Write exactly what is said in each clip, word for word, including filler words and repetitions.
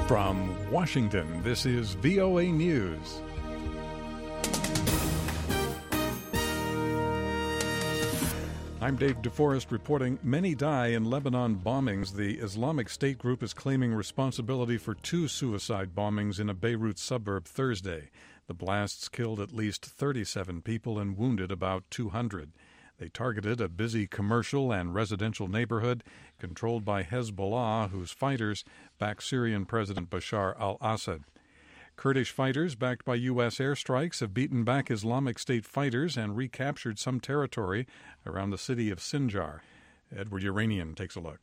From Washington, this is V O A News. I'm Dave DeForest reporting many die in Lebanon bombings. The Islamic State group is claiming responsibility for two suicide bombings in a Beirut suburb Thursday. The blasts killed at least thirty-seven people and wounded about two hundred. They targeted a busy commercial and residential neighborhood controlled by Hezbollah, whose fighters back Syrian President Bashar al-Assad. Kurdish fighters, backed by U S airstrikes, have beaten back Islamic State fighters and recaptured some territory around the city of Sinjar. Edward Uranian takes a look.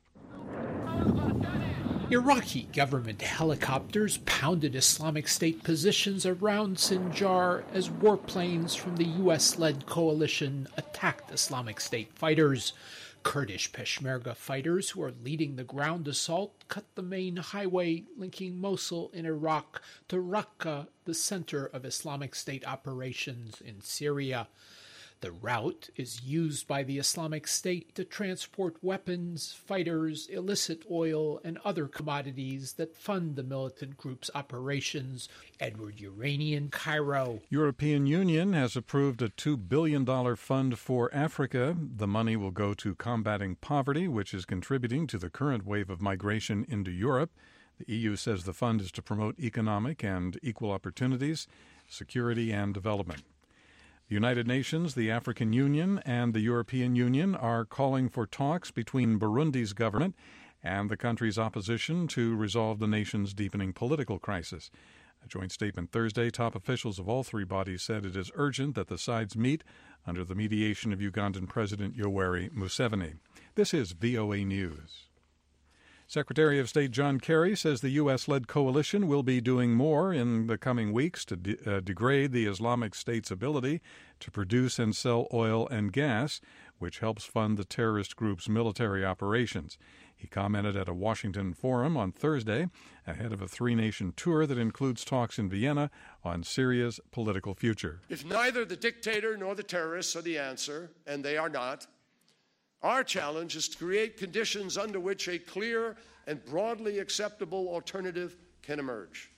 Iraqi government helicopters pounded Islamic State positions around Sinjar as warplanes from the U S-led coalition attacked Islamic State fighters. Kurdish Peshmerga fighters who are leading the ground assault cut the main highway linking Mosul in Iraq to Raqqa, the center of Islamic State operations in Syria. The route is used by the Islamic State to transport weapons, fighters, illicit oil, and other commodities that fund the militant group's operations. Edward Uranian, Cairo. European Union has approved a two billion dollars fund for Africa. The money will go to combating poverty, which is contributing to the current wave of migration into Europe. The E U says the fund is to promote economic and equal opportunities, security, and development. The United Nations, the African Union, and the European Union are calling for talks between Burundi's government and the country's opposition to resolve the nation's deepening political crisis. A joint statement Thursday, top officials of all three bodies said it is urgent that the sides meet under the mediation of Ugandan President Yoweri Museveni. This is V O A News. Secretary of State John Kerry says the U S-led coalition will be doing more in the coming weeks to de- uh, degrade the Islamic State's ability to produce and sell oil and gas, which helps fund the terrorist group's military operations. He commented at a Washington forum on Thursday ahead of a three-nation tour that includes talks in Vienna on Syria's political future. If neither the dictator nor the terrorists are the answer, and they are not, our challenge is to create conditions under which a clear and broadly acceptable alternative can emerge.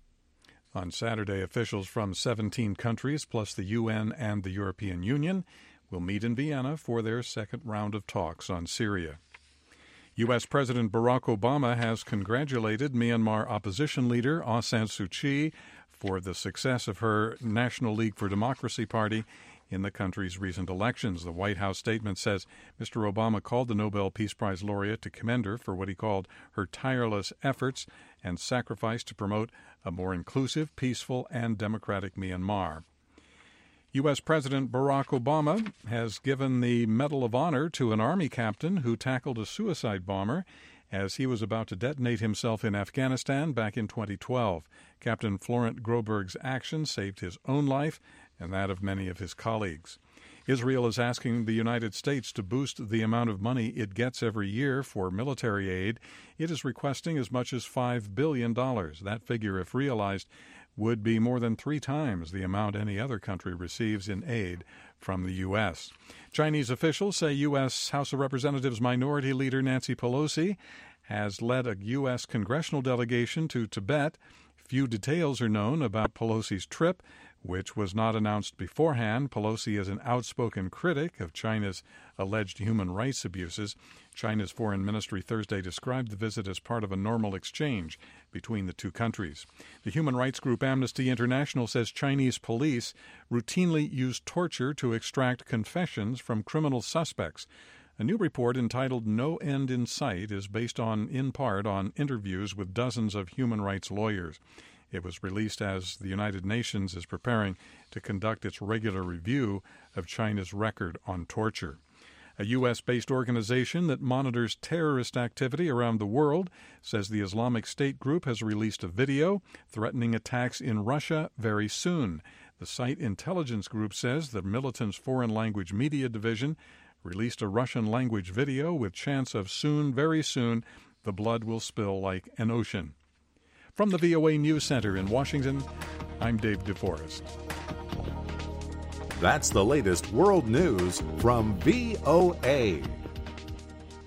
On Saturday, officials from seventeen countries, plus the U N and the European Union, will meet in Vienna for their second round of talks on Syria. U S. President Barack Obama has congratulated Myanmar opposition leader Aung San Suu Kyi for the success of her National League for Democracy party in the country's recent elections. The White House statement says Mister Obama called the Nobel Peace Prize laureate to commend her for what he called her tireless efforts and sacrifice to promote a more inclusive, peaceful, and democratic Myanmar. U S. President Barack Obama has given the Medal of Honor to an Army captain who tackled a suicide bomber as he was about to detonate himself in Afghanistan back in twenty twelve. Captain Florent Groberg's action saved his own life and that of many of his colleagues. Israel is asking the United States to boost the amount of money it gets every year for military aid. It is requesting as much as five billion dollars. That figure, if realized, would be more than three times the amount any other country receives in aid from the U S. Chinese officials say U S. House of Representatives Minority Leader Nancy Pelosi has led a U S congressional delegation to Tibet. Few details are known about Pelosi's trip, which was not announced beforehand. Pelosi is an outspoken critic of China's alleged human rights abuses. China's foreign ministry Thursday described the visit as part of a normal exchange between the two countries. The human rights group Amnesty International says Chinese police routinely use torture to extract confessions from criminal suspects. A new report entitled No End in Sight is based on, in part, on interviews with dozens of human rights lawyers. It was released as the United Nations is preparing to conduct its regular review of China's record on torture. A U S-based organization that monitors terrorist activity around the world says the Islamic State group has released a video threatening attacks in Russia very soon. The site intelligence group says the militant's foreign language media division released a Russian-language video with chants of soon, very soon, the blood will spill like an ocean. From the V O A News Center in Washington, I'm Dave DeForest. That's the latest world news from V O A.